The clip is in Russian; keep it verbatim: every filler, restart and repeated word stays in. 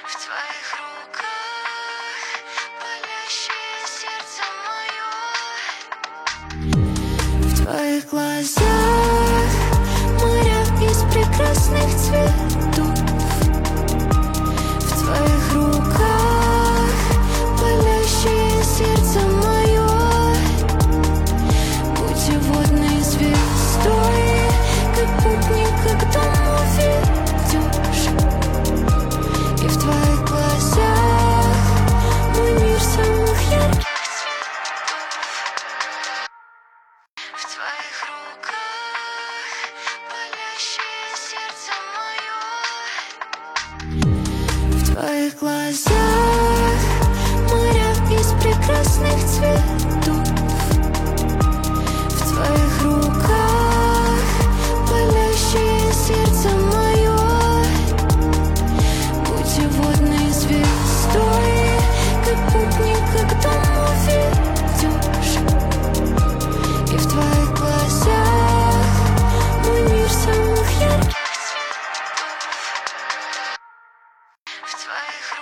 В твоих руках палящее сердце мое. В твоих глазах моря из прекрасных цветов. В твоих руках палящее сердце мое. Путеводной звездой, как путник, как домой ведешь. И в твоих глазах мой мир самых ярких цветов. В твоих руках палящее сердце мое. В твоих глазах моря из прекрасных цветов. В твоих руках палящее сердце мое. Путеводной звездой, как путник, как домой ведешь. И в твоих глазах мой мир самых ярких цветов. В твоих